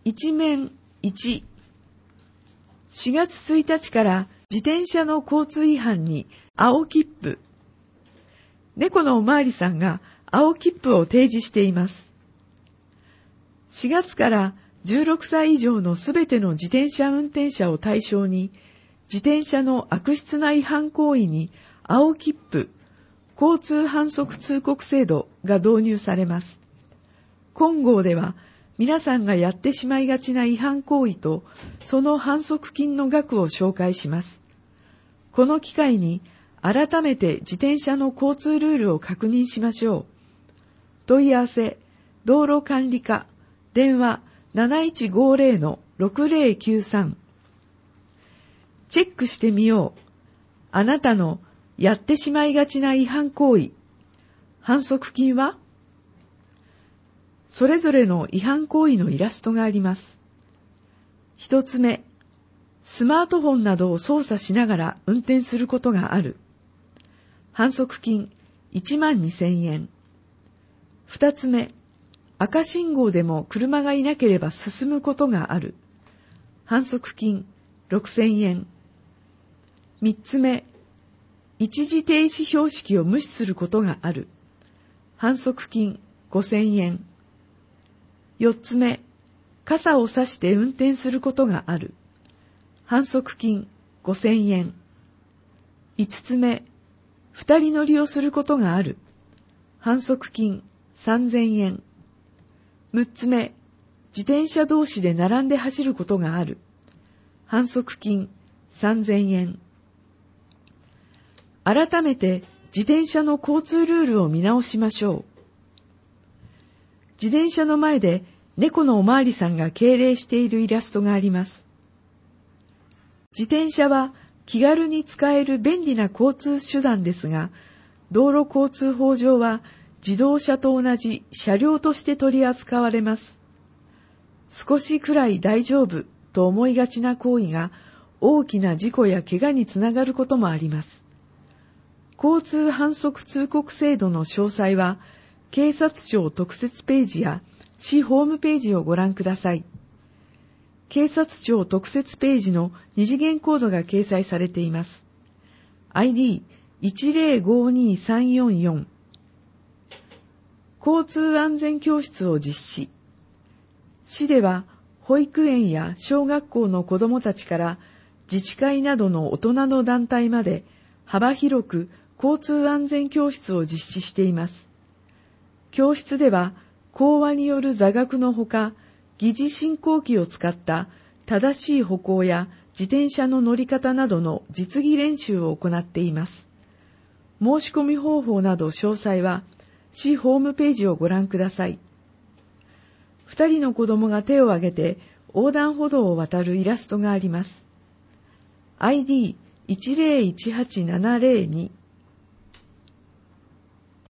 一面1、4月1日から自転車の交通違反に青切符。猫のおまわりさんが青切符を提示しています。4月から16歳以上のすべての自転車運転者を対象に、自転車の悪質な違反行為に青切符、交通反則通告制度が導入されます。今号では、皆さんがやってしまいがちな違反行為と、その反則金の額を紹介します。この機会に、改めて自転車の交通ルールを確認しましょう。問い合わせ、道路管理課、電話 7150-6093。チェックしてみよう。あなたのやってしまいがちな違反行為。反則金は？それぞれの違反行為のイラストがあります。一つ目、スマートフォンなどを操作しながら運転することがある。反則金12,000円。二つ目、赤信号でも車がいなければ進むことがある。反則金6,000円。三つ目、一時停止標識を無視することがある。反則金5,000円。四つ目、傘を差して運転することがある。反則金5,000円。五つ目、二人乗りをすることがある。反則金3,000円。六つ目、自転車同士で並んで走ることがある。反則金3,000円。改めて自転車の交通ルールを見直しましょう。自転車の前で猫のおまわりさんが敬礼しているイラストがあります。自転車は気軽に使える便利な交通手段ですが、道路交通法上は自動車と同じ車両として取り扱われます。少しくらい大丈夫と思いがちな行為が大きな事故や怪我につながることもあります。交通反則通告制度の詳細は、警察庁特設ページや市ホームページをご覧ください。警察庁特設ページの二次元コードが掲載されています。ID1052344。交通安全教室を実施。市では保育園や小学校の子どもたちから自治会などの大人の団体まで幅広く交通安全教室を実施しています。教室では講話による座学のほか、疑似進行機を使った正しい歩行や自転車の乗り方などの実技練習を行っています。申し込み方法など詳細は市ホームページをご覧ください。2人の子供が手を挙げて横断歩道を渡るイラストがあります。ID1018702。